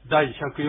第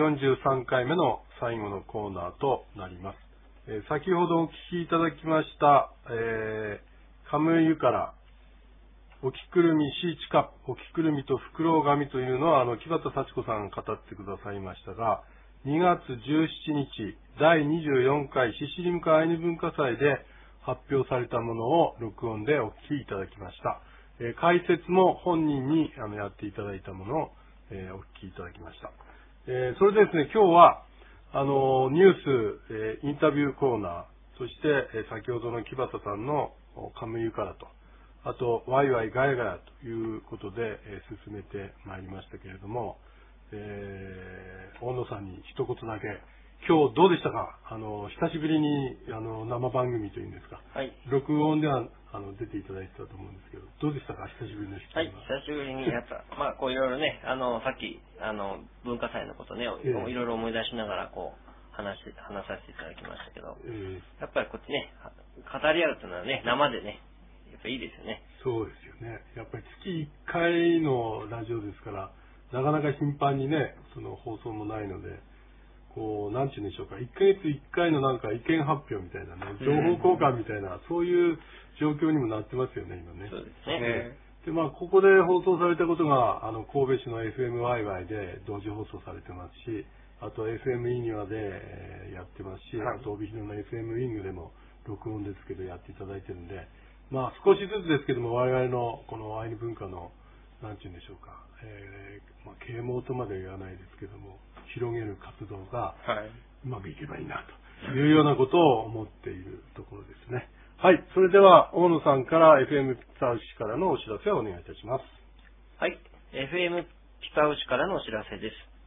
143回目の最後のコーナーとなります。先ほどお聞きいただきました、カムイユからおきくるみシーチカ、おきくるみとフクロウガミというのは木幡幸子さんが語ってくださいましたが、2月17日第24回シシリムカアイヌ文化祭で発表されたものを録音でお聞きいただきました。解説も本人にやっていただいたものを、お聞きいただきました。それでですね、今日はニュース、インタビューコーナー、そして、先ほどの木幡さんのカムイユからと、あとワイワイガヤガヤということで、進めてまいりましたけれども、大野さんに一言だけ、今日どうでしたか？久しぶりに生番組というんですか、 はい、 録音では出ていただいてたと思うんですけど、どうでしたか？久しぶりのはい、久しぶりにやった。こういろいろね、さっき文化祭のことね、いろいろ思い出しながらこう話させていただきましたけど、やっぱりこっちね、語り合うというのはね、生でね、やっぱいいですよね。 そうですよね。やっぱり月1回のラジオですから、なかなか頻繁にね、その放送もないので、こう、なんていうんでしょうか、1ヶ月1回のなんか意見発表みたいなね、情報交換みたいな、そういう状況にもなってますよね、今ね。 そうですね。 で、ここで放送されたことが、神戸市の FMYY で同時放送されてますし、あと FM イニワで、やってますし、あと帯広の FM ウィングでも録音ですけどやっていただいてるんで、少しずつですけども、我々のこのアイヌ文化の、なんていうんでしょうか、啓蒙とまで言わないですけども、広げる活動がうまくいけばいいなというようなことを思っているところですね。はい、それでは大野さんから FM ピタウシからのお知らせをお願いいたします。 はい、FM ピタウシからのお知らせです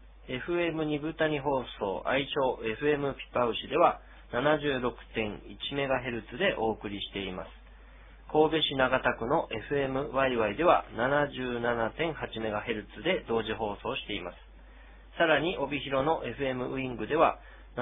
。FM 二部谷放送、愛称 FM ピタウシでは 76.1MHz でお送りしています。神戸市長田区の FMYY では 77.8MHz で同時放送しています。さらに帯広の FM ウィングでは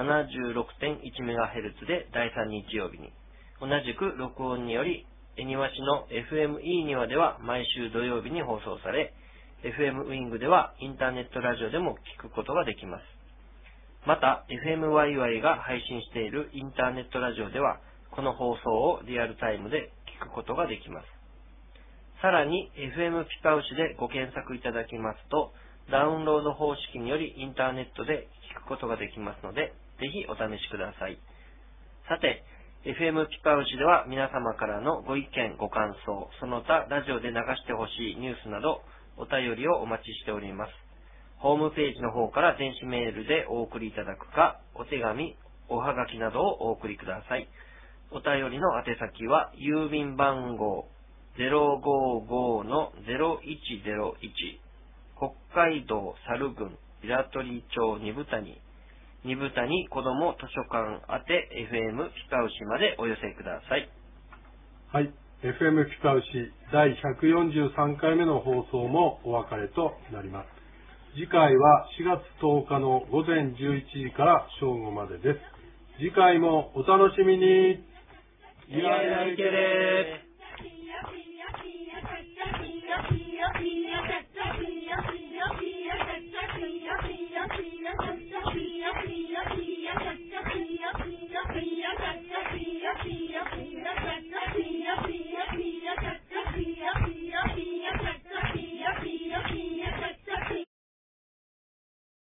76.1MHz で第3日曜日に、同じく録音により恵庭市の FM イーニワでは毎週土曜日に放送され、FM ウィングではインターネットラジオでも聞くことができます。また FMYY が配信しているインターネットラジオではこの放送をリアルタイムで聞くことができます。さらに FM ピパウシでご検索いただきますと、ダウンロード方式によりインターネットで聞くことができますので、ぜひお試しください。さて、FM ピパウシでは皆様からのご意見、ご感想、その他ラジオで流してほしいニュースなどお便りをお待ちしております。ホームページの方から電子メールでお送りいただくか、お手紙、おはがきなどをお送りください。お便りの宛先は郵便番号 055-0101 北海道猿郡平取町二部谷子ども図書館宛て FM ピパウシまでお寄せください。 はい、FM ピパウシ第143回目の放送もお別れとなります。次回は4月10日の午前11時から正午までです。次回もお楽しみに。 いやいやいけれー。